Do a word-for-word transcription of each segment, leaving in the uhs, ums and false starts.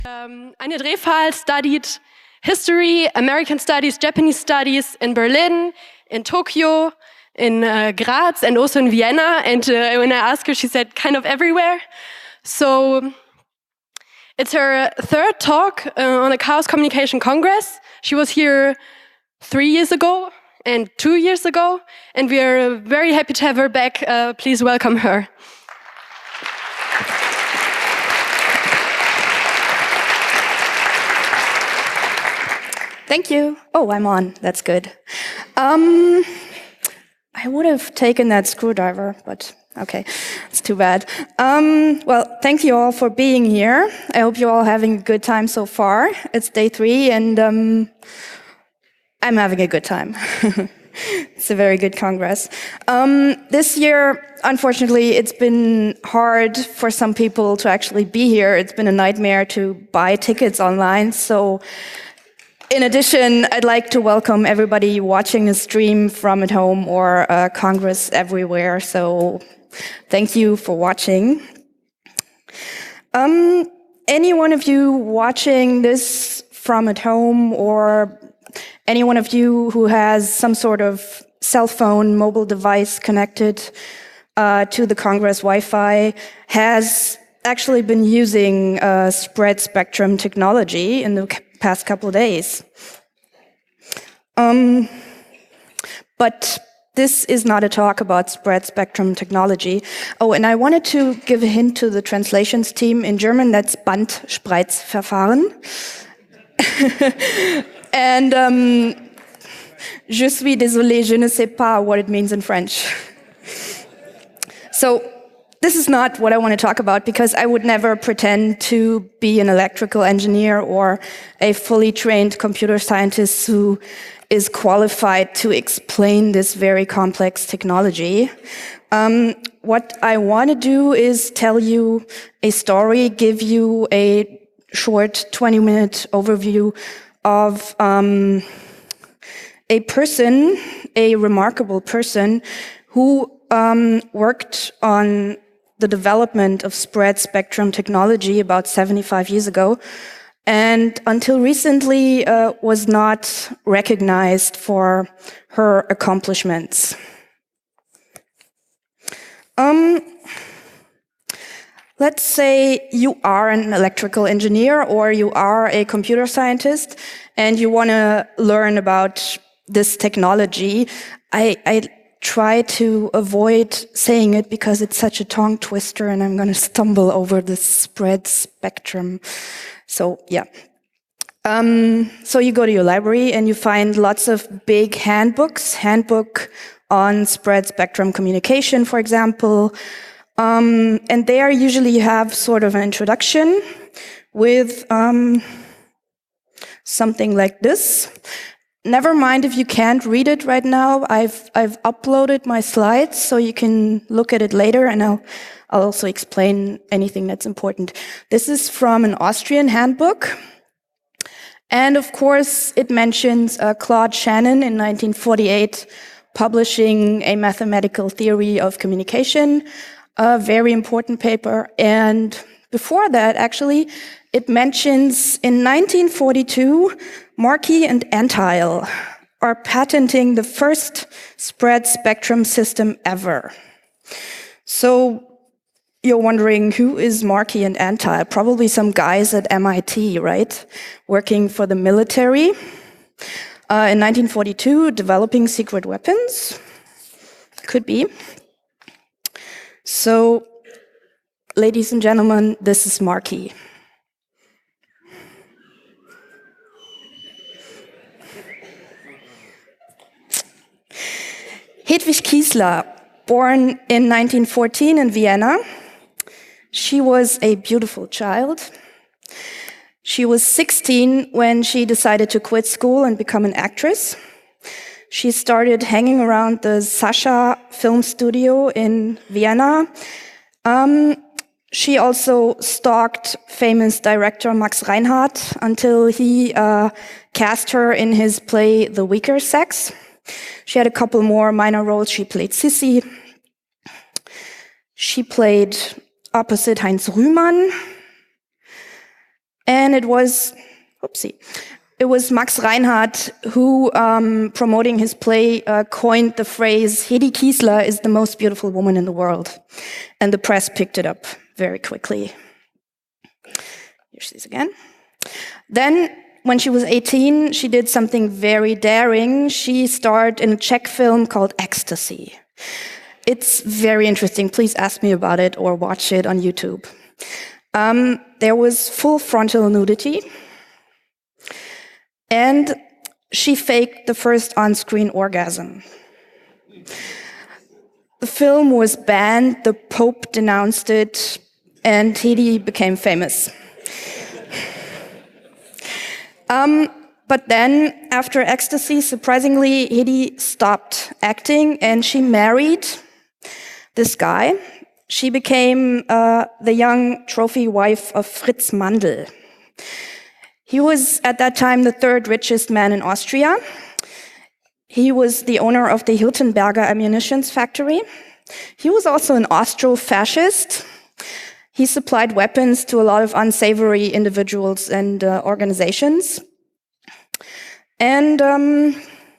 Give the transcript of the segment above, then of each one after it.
Um, Anja Drefal studied history, American studies, Japanese studies in Berlin, in Tokyo, in uh, Graz, and also in Vienna. And uh, when I asked her, she said kind of everywhere. So it's her third talk uh, on the Chaos Communication Congress. She was here three years ago and two years ago, and we are very happy to have her back. Uh, please welcome her. Thank you. Oh, I'm on. That's good. Um, I would have taken that screwdriver, but okay, it's too bad. Um, well, thank you all for being here. I hope you're all having a good time so far. It's day three, and um, I'm having a good time. It's a very good Congress. Um, this year, unfortunately, it's been hard for some people to actually be here. It's been a nightmare to buy tickets online, so in addition, I'd like to welcome everybody watching the stream from at home or uh, Congress everywhere. So thank you for watching. Um, any one of you watching this from at home, or any one of you who has some sort of cell phone, mobile device connected uh, to the Congress Wi-Fi, has actually been using uh, spread spectrum technology in the past couple of days. Um, but this is not a talk about spread spectrum technology. Oh, and I wanted to give a hint to the translations team. In German, that's Bandspreizverfahren. And um, je suis désolé, je ne sais pas what it means in French. So, this is not what I want to talk about, because I would never pretend to be an electrical engineer or a fully trained computer scientist who is qualified to explain this very complex technology. Um, what I want to do is tell you a story, give you a short twenty minute overview of um, a person, a remarkable person who um, worked on the development of spread spectrum technology about seventy-five years ago, and until recently uh, was not recognized for her accomplishments. Um, let's say you are an electrical engineer or you are a computer scientist and you want to learn about this technology. I, I try to avoid saying it because it's such a tongue twister and I'm going to stumble over the spread spectrum. So, yeah. Um, so you go to your library and you find lots of big handbooks, handbook on spread spectrum communication, for example. Um, and there usually you have sort of an introduction with um, something like this. Never mind if you can't read it right now. I've I've uploaded my slides so you can look at it later, and I'll I'll also explain anything that's important. This is from an Austrian handbook, and of course it mentions uh, Claude Shannon in nineteen forty-eight publishing a mathematical theory of communication, a very important paper. And before that, actually, it mentions in nineteen forty-two, Markey and Antheil are patenting the first spread spectrum system ever. So you're wondering, who is Markey and Antheil? Probably some guys at M I T, right? Working for the military. Uh, in nineteen forty-two, developing secret weapons. Could be. So, ladies and gentlemen, this is Markey. Hedwig Kiesler, born in nineteen fourteen in Vienna. She was a beautiful child. She was sixteen when she decided to quit school and become an actress. She started hanging around the Sascha film studio in Vienna. Um, she also stalked famous director Max Reinhardt until he uh, cast her in his play The Weaker Sex. She had a couple more minor roles. She played Sissy. She played opposite Heinz Rühmann. And it was, oopsie, it was Max Reinhardt who, um, promoting his play, uh, coined the phrase, Hedi Kiesler is the most beautiful woman in the world. And the press picked it up very quickly. Here she is again. Then, when she was eighteen, she did something very daring. She starred in a Czech film called Ecstasy. It's very interesting. Please ask me about it or watch it on YouTube. Um, there was full frontal nudity. And she faked the first on-screen orgasm. The film was banned, the Pope denounced it, and Hedi became famous. um, but then, after Ecstasy, surprisingly, Hedi stopped acting and she married this guy. She became uh, the young trophy wife of Fritz Mandl. He was, at that time, the third richest man in Austria. He was the owner of the Hiltenberger ammunitions factory. He was also an Austro-fascist. He supplied weapons to a lot of unsavory individuals and uh, organizations. And um,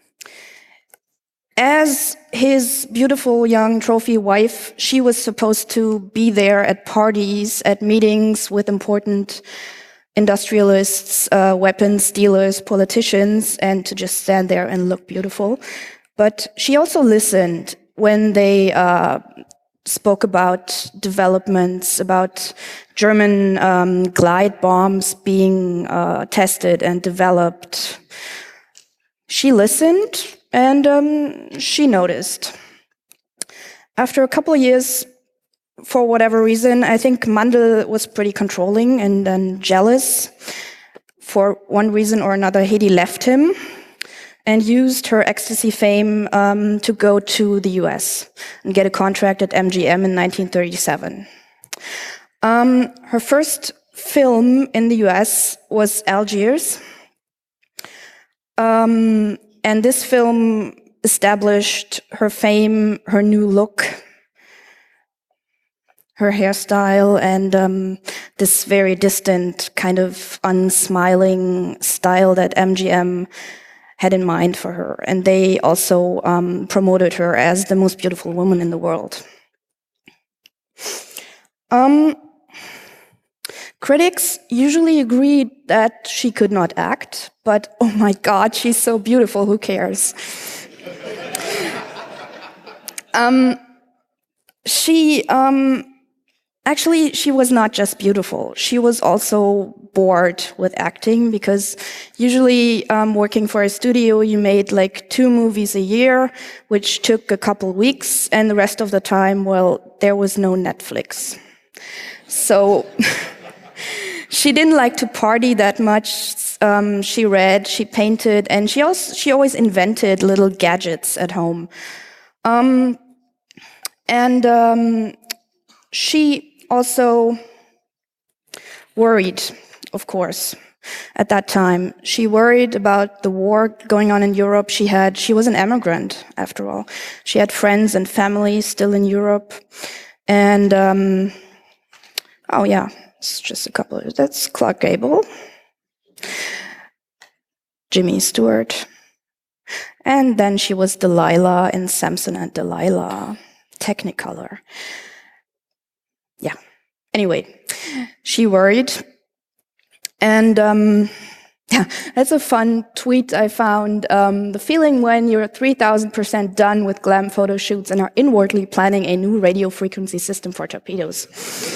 as his beautiful young trophy wife, she was supposed to be there at parties, at meetings with important industrialists, uh, weapons dealers, politicians, and to just stand there and look beautiful. But she also listened when they uh, spoke about developments, about German um, glide bombs being uh, tested and developed. She listened and um, she noticed. After a couple of years, for whatever reason, I think Mandl was pretty controlling and then jealous. For one reason or another, Hedi left him and used her ecstasy fame um, to go to the U S and get a contract at M G M in nineteen thirty-seven. Um, her first film in the U S was Algiers. Um, and this film established her fame, her new look, her hairstyle, and um, this very distant, kind of unsmiling style that M G M had in mind for her. And they also um, promoted her as the most beautiful woman in the world. Um, critics usually agreed that she could not act, but oh my God, she's so beautiful, who cares? um, she... Um, Actually, she was not just beautiful. She was also bored with acting because usually um, working for a studio, you made like two movies a year, which took a couple weeks, and the rest of the time, well, there was no Netflix. So she didn't like to party that much. Um, she read, she painted, and she also she always invented little gadgets at home. Um, and um, she also worried, of course, at that time. She worried about the war going on in Europe. She had, she was an immigrant, after all. She had friends and family still in Europe. And, um, oh yeah, it's just a couple of, that's Clark Gable, Jimmy Stewart. And then she was Delilah in Samson and Delilah, Technicolor. Yeah. Anyway, she worried. And um, yeah, that's a fun tweet I found. Um, the feeling when you're three thousand percent done with glam photo shoots and are inwardly planning a new radio frequency system for torpedoes.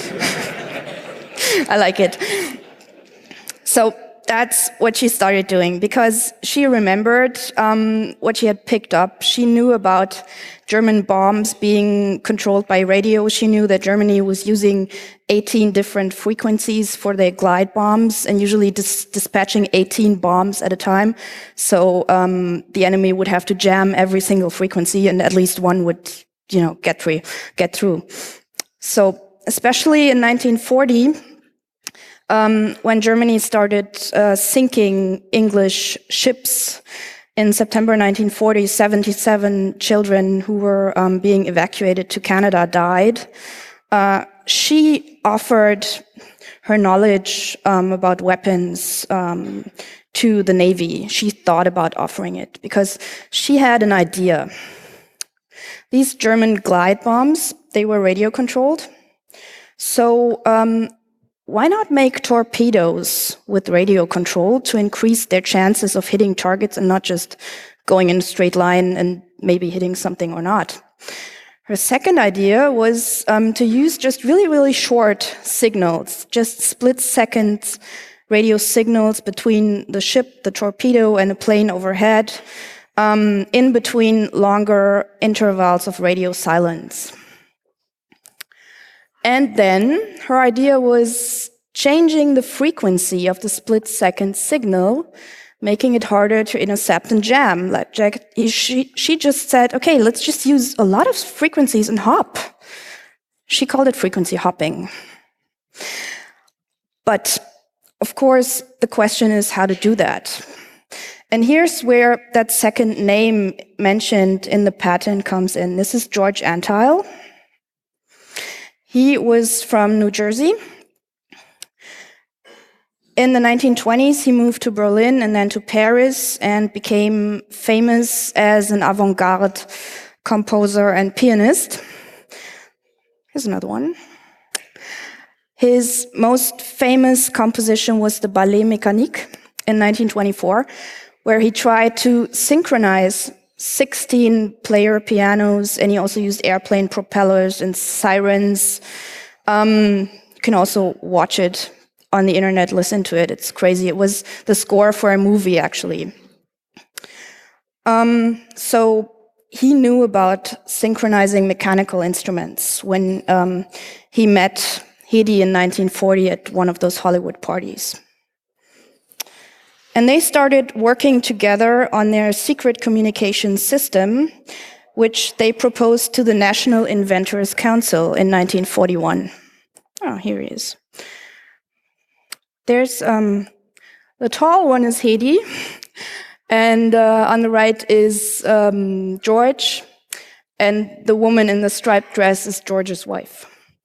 I like it. So that's what she started doing because she remembered um, what she had picked up. She knew about German bombs being controlled by radio. She knew that Germany was using eighteen different frequencies for their glide bombs and usually dis dispatching eighteen bombs at a time. So um, the enemy would have to jam every single frequency and at least one would, you know, get through. Get through. So especially in nineteen forty, Um, when Germany started uh, sinking English ships in September nineteen forty, seventy-seven children who were um, being evacuated to Canada died. Uh, she offered her knowledge um, about weapons um, to the Navy. She thought about offering it because she had an idea. These German glide bombs, they were radio controlled. So um, why not make torpedoes with radio control to increase their chances of hitting targets and not just going in a straight line and maybe hitting something or not? Her second idea was um, to use just really, really short signals, just split seconds radio signals between the ship, the torpedo, and a plane overhead, um, in between longer intervals of radio silence. And then her idea was changing the frequency of the split-second signal, making it harder to intercept and jam. Like Jack, she, she just said, okay, let's just use a lot of frequencies and hop. She called it frequency hopping. But of course, the question is how to do that. And here's where that second name mentioned in the patent comes in. This is George Antheil. He was from New Jersey. In the nineteen twenties, he moved to Berlin and then to Paris and became famous as an avant-garde composer and pianist. Here's another one. His most famous composition was the Ballet Mécanique in nineteen twenty-four, where he tried to synchronize sixteen player pianos, and he also used airplane propellers and sirens. Um, you can also watch it on the internet, listen to it. It's crazy. It was the score for a movie, actually. Um, so he knew about synchronizing mechanical instruments when um, he met Hedi in nineteen forty at one of those Hollywood parties. And they started working together on their secret communication system, which they proposed to the National Inventors Council in nineteen forty-one. Oh, here he is. There's um, the tall one is Hedi, and uh, on the right is um, George, and the woman in the striped dress is George's wife.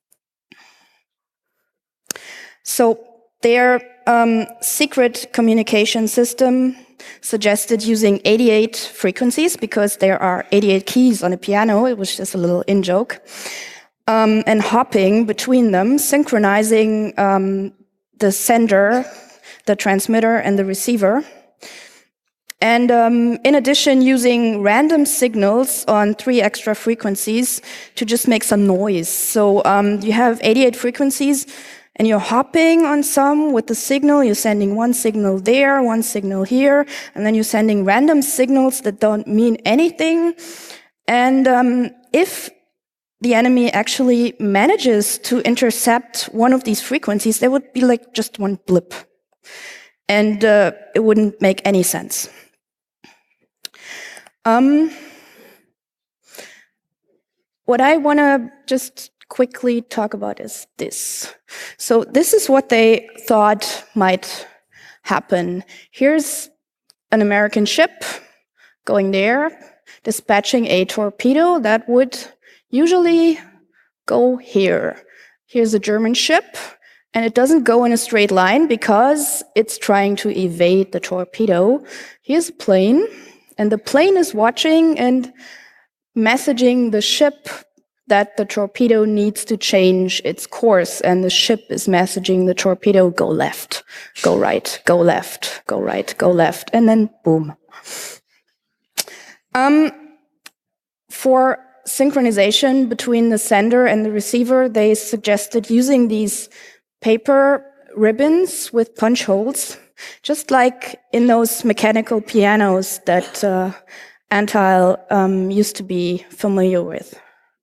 So their um, secret communication system suggested using eighty-eight frequencies because there are eighty-eight keys on a piano. It was just a little in-joke. Um, and hopping between them, synchronizing um, the sender, the transmitter, and the receiver. And um, in addition, using random signals on three extra frequencies to just make some noise. So um, you have eighty-eight frequencies, and you're hopping on some with the signal. You're sending one signal there, one signal here, and then you're sending random signals that don't mean anything. And um, if the enemy actually manages to intercept one of these frequencies, there would be like just one blip. And uh, it wouldn't make any sense. Um, what I want to just quickly talk about is this. So this is what they thought might happen. Here's an American ship going there, dispatching a torpedo that would usually go here. Here's a German ship, and it doesn't go in a straight line because it's trying to evade the torpedo. Here's a plane, and the plane is watching and messaging the ship that the torpedo needs to change its course, and the ship is messaging the torpedo, go left, go right, go left, go right, go left, and then boom. Um, for synchronization between the sender and the receiver, they suggested using these paper ribbons with punch holes, just like in those mechanical pianos that uh, Antheil um, used to be familiar with.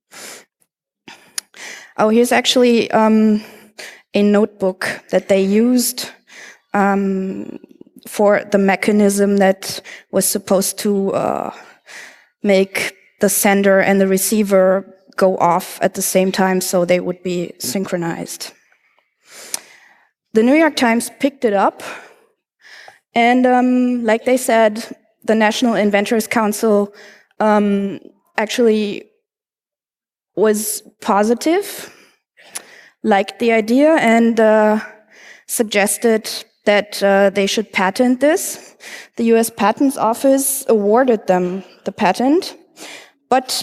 Oh, here's actually um, a notebook that they used um, for the mechanism that was supposed to uh, make the sender and the receiver go off at the same time so they would be synchronized. The New York Times picked it up, and um, like they said, the National Inventors Council um, actually was positive, liked the idea, and uh, suggested that uh, they should patent this. The U S Patents Office awarded them the patent, but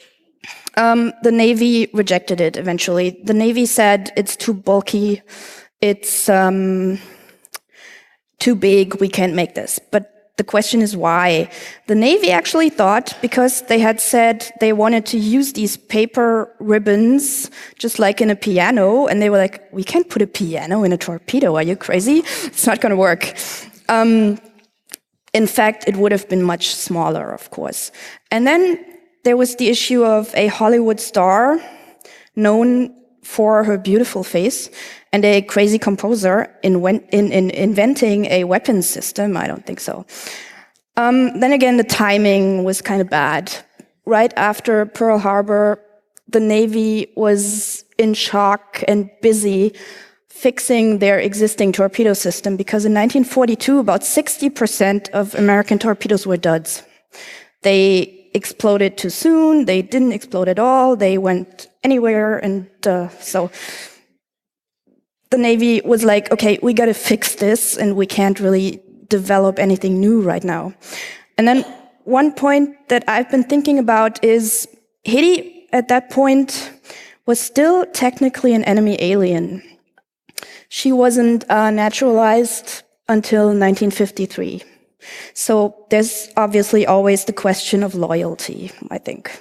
um, the Navy rejected it eventually. The Navy said it's too bulky, it's um, too big, we can't make this. But the question is why. The Navy actually thought, because they had said they wanted to use these paper ribbons, just like in a piano, and they were like, we can't put a piano in a torpedo, are you crazy? It's not gonna work. Um, in fact, it would have been much smaller, of course. And then there was the issue of a Hollywood star known for her beautiful face, and a crazy composer in, in, in inventing a weapons system. I don't think so. Um, then again, the timing was kind of bad. Right after Pearl Harbor, the Navy was in shock and busy fixing their existing torpedo system, because in nineteen forty-two, about sixty percent of American torpedoes were duds. They exploded too soon, they didn't explode at all, they went anywhere, and uh, so the Navy was like, okay, we gotta fix this, and we can't really develop anything new right now. And then one point that I've been thinking about is Haiti at that point was still technically an enemy alien. She wasn't uh, naturalized until nineteen fifty-three. So there's obviously always the question of loyalty, I think.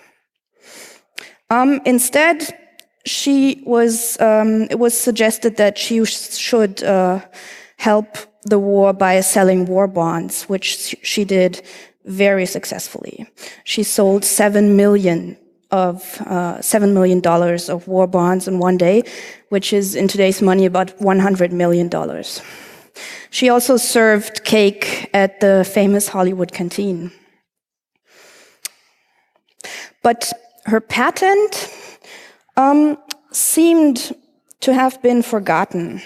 Um, instead, she was, um, it was suggested that she should uh, help the war by selling war bonds, which she did very successfully. She sold seven million of uh, seven million dollars of war bonds in one day, which is in today's money about one hundred million dollars. She also served cake at the famous Hollywood canteen. But her patent um, seemed to have been forgotten.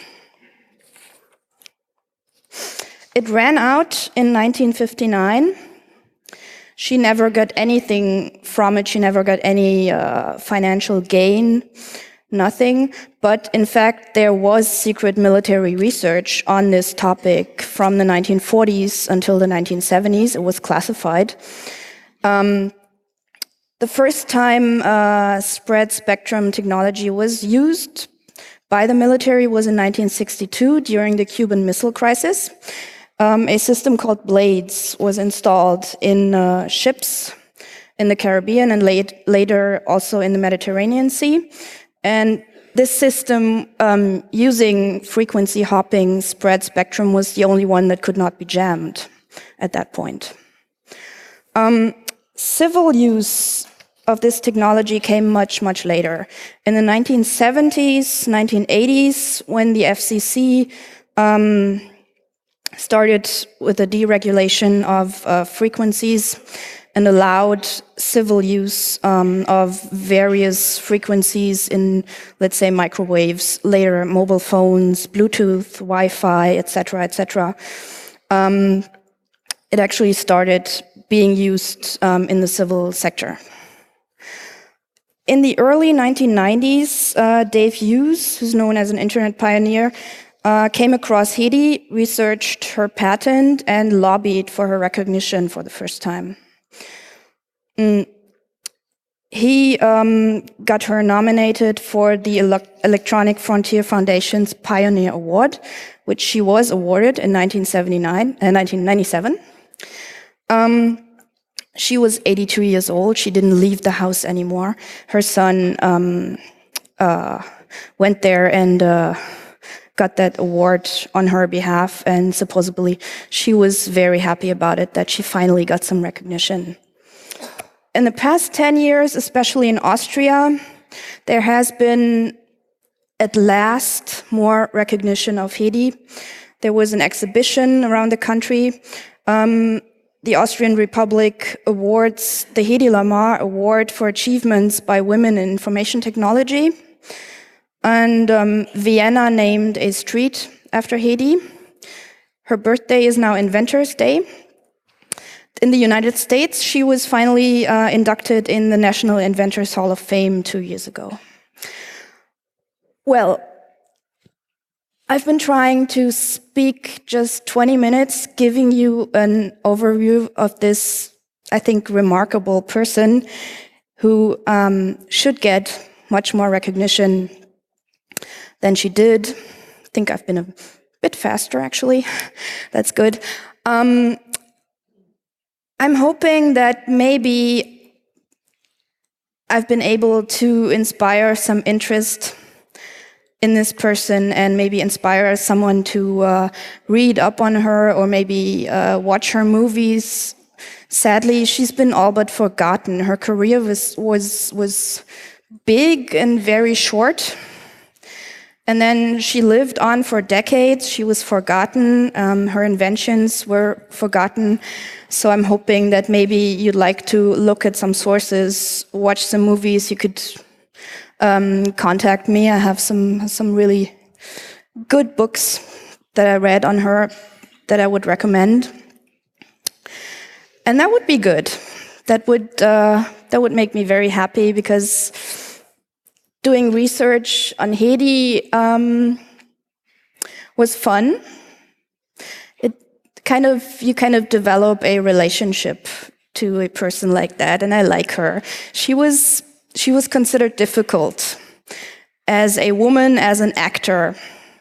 It ran out in nineteen fifty-nine. She never got anything from it. She never got any uh, financial gain, nothing. But in fact, there was secret military research on this topic from the nineteen forties until the nineteen seventies. It was classified. Um, the first time uh, spread spectrum technology was used by the military was in nineteen sixty-two during the Cuban Missile Crisis. Um, a system called BLADES was installed in uh, ships in the Caribbean and late, later also in the Mediterranean Sea. And this system, um, using frequency hopping spread spectrum, was the only one that could not be jammed at that point. Um, civil use of this technology came much, much later. In the nineteen seventies, nineteen eighties, when the F C C um, started with the deregulation of uh, frequencies and allowed civil use um, of various frequencies in, let's say, microwaves, later mobile phones, Bluetooth, Wi-Fi, et cetera, et cetera. Um, it actually started being used um, in the civil sector. In the early nineteen nineties, uh, Dave Hughes, who's known as an internet pioneer, Uh, came across Haiti, researched her patent, and lobbied for her recognition for the first time. Mm. He um, got her nominated for the Ele- Electronic Frontier Foundation's Pioneer Award, which she was awarded in nineteen seventy-nine, uh, nineteen ninety-seven. Um, she was eighty-two years old. She didn't leave the house anymore. Her son um, uh, went there and uh, got that award on her behalf, and supposedly she was very happy about it, that she finally got some recognition. In the past ten years, especially in Austria, there has been at last more recognition of Haiti. There was an exhibition around the country. Um, the Austrian Republic awards the Hedi Lamar Award for achievements by women in information technology. And um, Vienna named a street after Haiti. Her birthday is now Inventor's Day. In the United States, she was finally uh, inducted in the National Inventors Hall of Fame two years ago. Well, I've been trying to speak just twenty minutes, giving you an overview of this, I think, remarkable person who um, should get much more recognition than she did. I think I've been a bit faster, actually. That's good. Um, I'm hoping that maybe I've been able to inspire some interest in this person and maybe inspire someone to uh, read up on her or maybe uh, watch her movies. Sadly, she's been all but forgotten. Her career was was was big and very short. And then she lived on for decades. She was forgotten. Um, her inventions were forgotten. So I'm hoping that maybe you'd like to look at some sources, watch some movies. You could um, contact me. I have some some really good books that I read on her that I would recommend. And that would be good. That would uh, that would make me very happy, because doing research on Hedi um, was fun. It kind of you kind of develop a relationship to a person like that, and I like her. She was she was considered difficult as a woman, as an actor.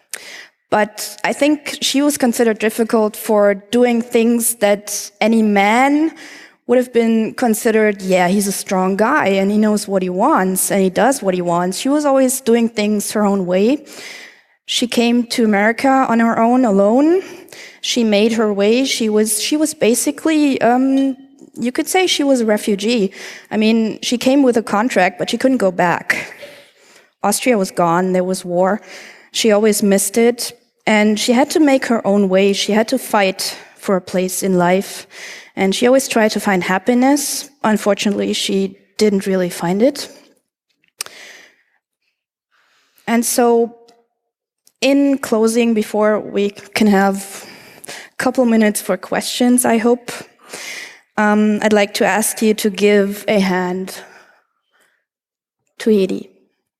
But I think she was considered difficult for doing things that any man would have been considered, yeah, he's a strong guy and he knows what he wants and he does what he wants. She was always doing things her own way. She came to America on her own, alone. She made her way. She was she was basically, um, you could say she was a refugee. I mean, she came with a contract, but she couldn't go back. Austria was gone. There was war. She always missed it. And she had to make her own way. She had to fight for a place in life. And she always tried to find happiness. Unfortunately, she didn't really find it. And so, in closing, before we can have a couple minutes for questions, I hope, um, I'd like to ask you to give a hand to Hedi.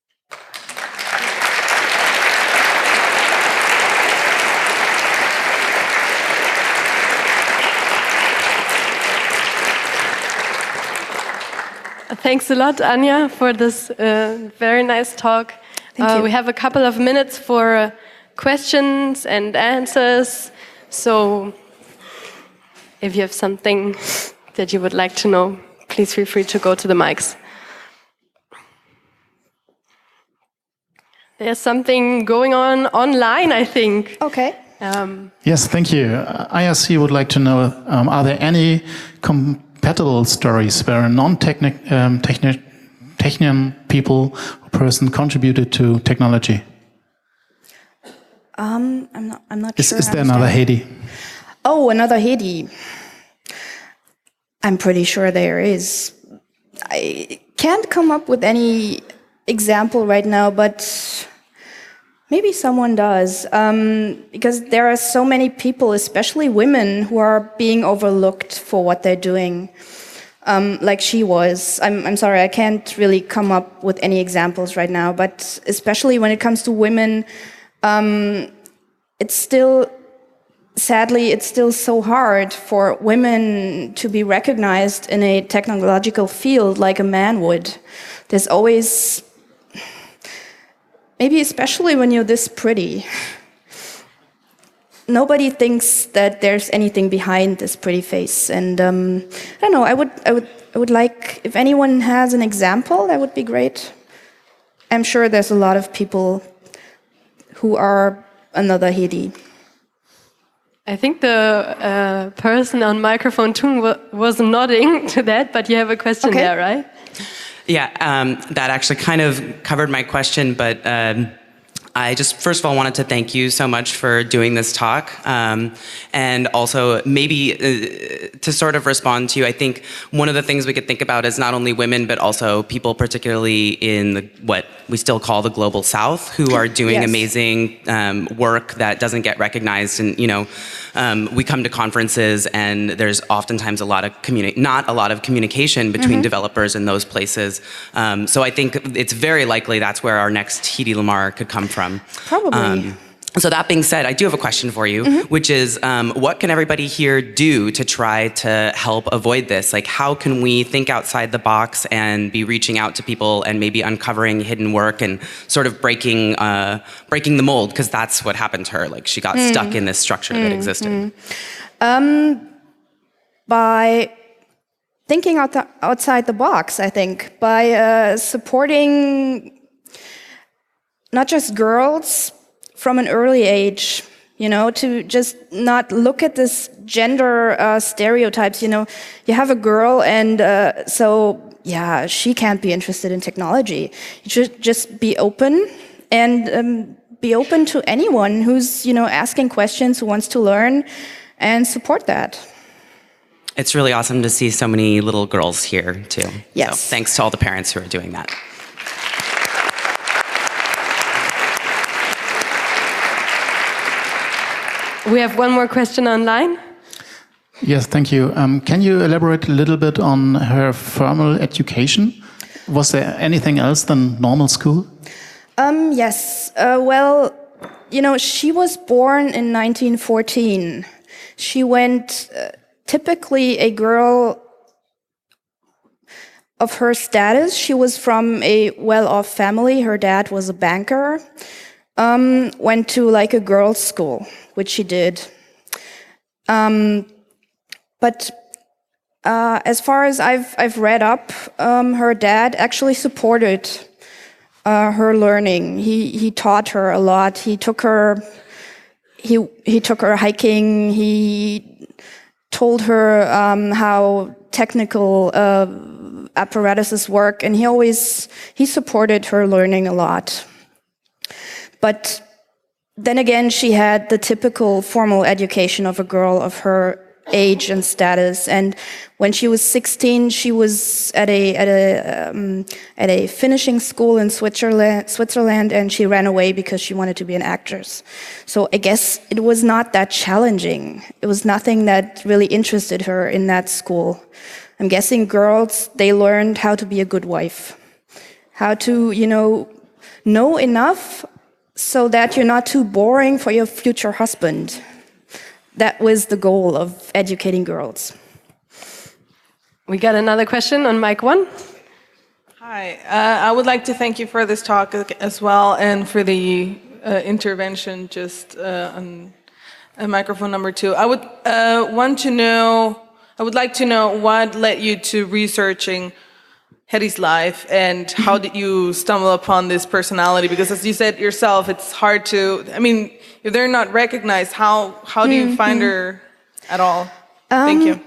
Thanks a lot, Anja, for this uh, very nice talk. Thank uh, you. We have a couple of minutes for uh, questions and answers. So if you have something that you would like to know, please feel free to go to the mics. There's something going on online, I think. Okay. Um, yes, thank you. Uh, I R C would like to know, um, are there any compatible stories where a non-technic um, techni technian people or person contributed to technology? Um, I'm not. I'm not is, sure. Is there another Hedi? Oh, another Hedi. I'm pretty sure there is. I can't come up with any example right now, but maybe someone does, um, because there are so many people, especially women, who are being overlooked for what they're doing, um, like she was. I'm, I'm sorry, I can't really come up with any examples right now, but especially when it comes to women, um, it's still, sadly, it's still so hard for women to be recognized in a technological field like a man would. There's always, maybe especially when you're this pretty, nobody thinks that there's anything behind this pretty face. And um, I don't know. I would, I would, I would like, if anyone has an example, that would be great. I'm sure there's a lot of people who are another Hedi. I think the uh, person on microphone two was nodding to that, but you have a question Okay. there, right? Yeah, um, that actually kind of covered my question, but um, I just first of all wanted to thank you so much for doing this talk, um, and also maybe uh, to sort of respond to you, I think one of the things we could think about is not only women, but also people particularly in the, what we still call the global south, who are doing Yes. amazing um, work that doesn't get recognized. And you know, um, we come to conferences and there's oftentimes a lot of communi- not a lot of communication between mm-hmm. developers in those places. Um, so I think it's very likely that's where our next Hedi Lamar could come from. Probably. Um, so that being said, I do have a question for you, mm-hmm. which is, um, what can everybody here do to try to help avoid this? Like, how can we think outside the box and be reaching out to people and maybe uncovering hidden work and sort of breaking uh, breaking the mold? Because that's what happened to her. Like, she got mm. stuck in this structure mm. that existed. Mm. Um, by thinking out the, outside the box, I think, by uh, supporting not just girls from an early age, you know, to just not look at this gender uh, stereotypes. You know, you have a girl and uh, so, yeah, she can't be interested in technology. You should just be open and um, be open to anyone who's, you know, asking questions, who wants to learn, and support that. It's really awesome to see so many little girls here, too. Yes. So thanks to all the parents who are doing that. We have one more question online. Yes, thank you. Um, can you elaborate a little bit on her formal education? Was there anything else than normal school? Um, yes. Uh, well, you know, she was born in nineteen fourteen. She went, uh, typically a girl of her status. She was from a well-off family. Her dad was a banker. Um, went to like a girls' school, which she did. Um, but uh, as far as I've I've read up, um, her dad actually supported uh, her learning. He he taught her a lot. He took her he he took her hiking. He told her um, how technical uh, apparatuses work, and he always he supported her learning a lot. But then again, she had the typical formal education of a girl of her age and status. And when she was sixteen, she was at a at a um, at a finishing school in Switzerland, Switzerland, and she ran away because she wanted to be an actress. So I guess it was not that challenging. It was nothing that really interested her in that school. I'm guessing girls, they learned how to be a good wife, how to, you know, know enough so that you're not too boring for your future husband. That was the goal of educating girls. We got another question on mic one. Hi, uh, I would like to thank you for this talk as well, and for the uh, intervention just uh, on uh, microphone number two. I would uh, want to know, I would like to know what led you to researching Hedi's life, and how did you stumble upon this personality? Because as you said yourself, it's hard to, I mean, if they're not recognized, how how do you mm-hmm. find her at all? Um, Thank you.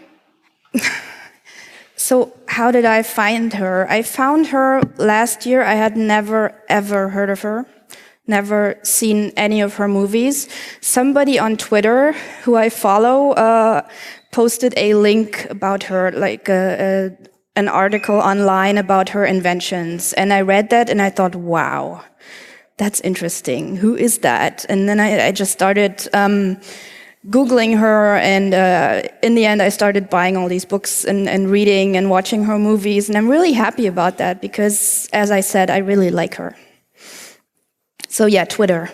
So how did I find her? I found her last year. I had never, ever heard of her, never seen any of her movies. Somebody on Twitter who I follow uh, posted a link about her, like a, a an article online about her inventions. And I read that and I thought, wow, that's interesting. Who is that? And then I, I just started um, Googling her, and uh, in the end I started buying all these books and, and reading and watching her movies. And I'm really happy about that because, as I said, I really like her. So yeah, Twitter.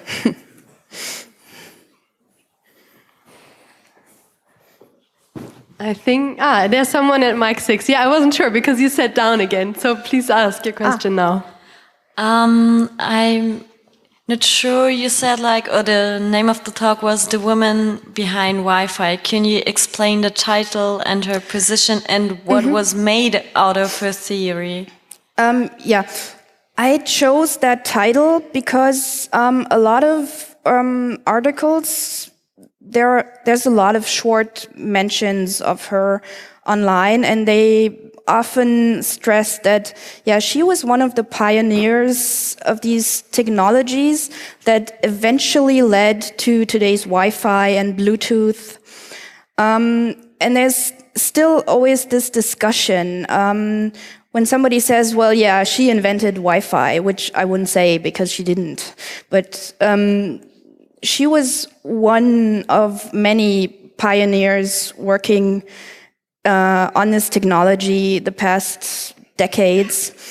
I think, ah, there's someone at mic six. Yeah, I wasn't sure because you sat down again. So please ask your question ah. now. Um, I'm not sure, you said like, or the name of the talk was The Woman Behind Wi-Fi. Can you explain the title and her position and what mm-hmm. was made out of her theory? Um, yeah, I chose that title because um, a lot of um, articles, There are, there's a lot of short mentions of her online, and they often stress that, yeah, she was one of the pioneers of these technologies that eventually led to today's Wi-Fi and Bluetooth. Um, and there's still always this discussion. Um, when somebody says, well, yeah, she invented Wi-Fi, which I wouldn't say because she didn't, but um, she was one of many pioneers working uh, on this technology the past decades.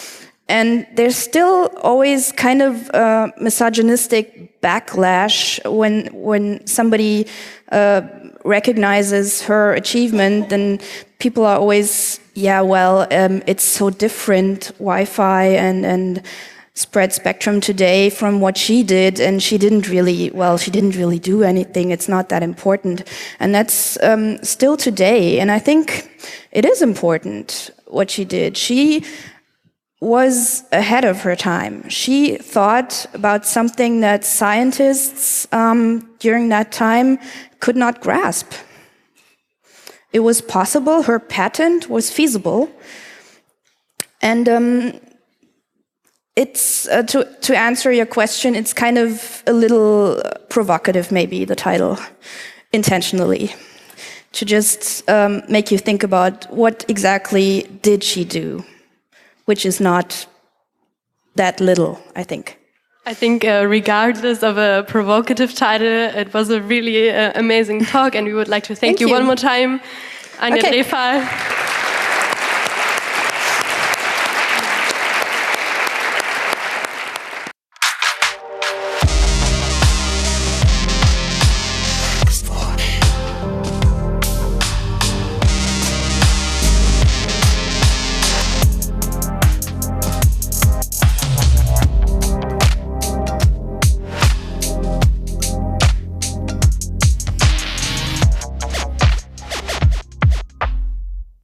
And there's still always kind of a misogynistic backlash when when somebody uh, recognizes her achievement, then people are always, yeah, well, um, it's so different, Wi-Fi and, and spread spectrum today from what she did, and she didn't really, well, she didn't really do anything, it's not that important. And that's um, still today, and I think it is important what she did. She was ahead of her time. She thought about something that scientists um, during that time could not grasp. It was possible, her patent was feasible, and um, it's, uh, to, to answer your question, it's kind of a little provocative, maybe, the title, intentionally, to just um, make you think about what exactly did she do, which is not that little, I think. I think uh, regardless of a provocative title, it was a really uh, amazing talk, and we would like to thank, thank you, you one more time, Anja okay. Drefal.